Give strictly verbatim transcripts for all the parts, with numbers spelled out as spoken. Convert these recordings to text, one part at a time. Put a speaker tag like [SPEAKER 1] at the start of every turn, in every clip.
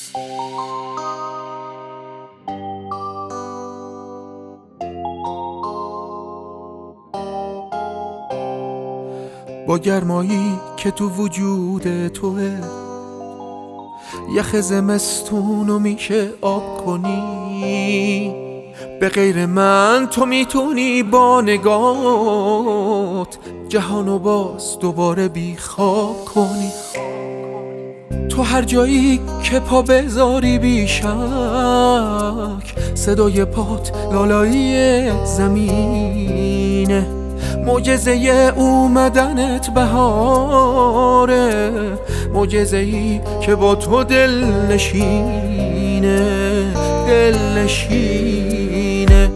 [SPEAKER 1] با گرمایی که تو وجود توه، یخ زمستونو میشه آب کنی. به غیر من تو میتونی با نگات جهانو باز دوباره بی خواب کنی. تو هر جایی که پا بذاری بیشک، صدای پات لالایی زمینه. معجزه اومدنت بهاره، معجزه ای که با تو دل نشینه، دل نشینه.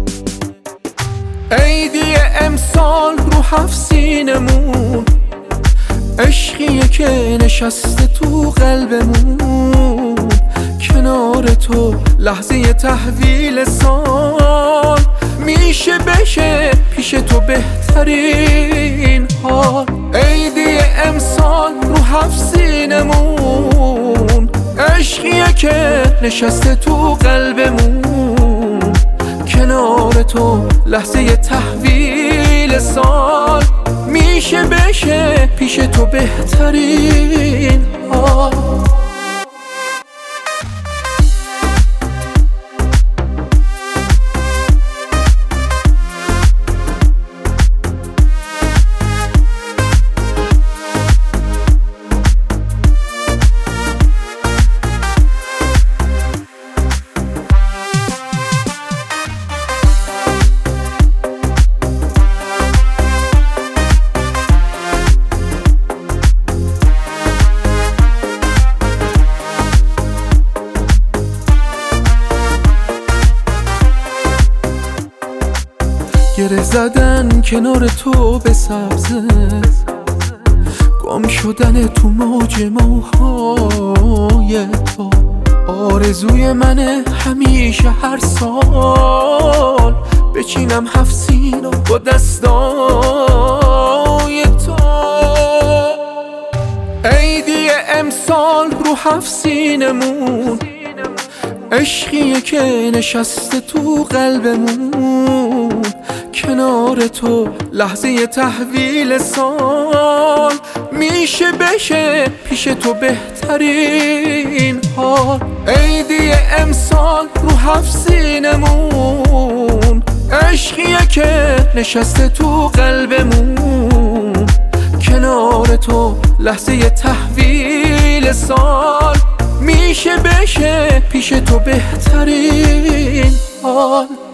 [SPEAKER 1] عیدی امسال رو هفت سینمون، عشقیه که نشسته تو قلبمون. کنار تو لحظه تحویل سال میشه بشه پیش تو بهترین حال. عیدی امسال رو هفت سینمون، عشقیه که نشسته تو قلبمون. کنار تو لحظه تحویل سال میشه بشه پیش تو بهترین حال. گره زدن کنار تو به سبزه، گم شدن تو موج موهای تو. آرزوی منه همیشه هر سال بچینم هفت سینو با دستای تو. عیدی امسال رو هفت سینمون، عشقیه که نشسته تو قلبمون. کنار تو لحظه تحویل سال میشه بشه پیش تو بهترین حال. عیدی امسال رو هفت سینمون، عشقیه که نشسته تو قلبمون. کنار تو لحظه تحویل سال میشه بشه پیش تو بهترین حال.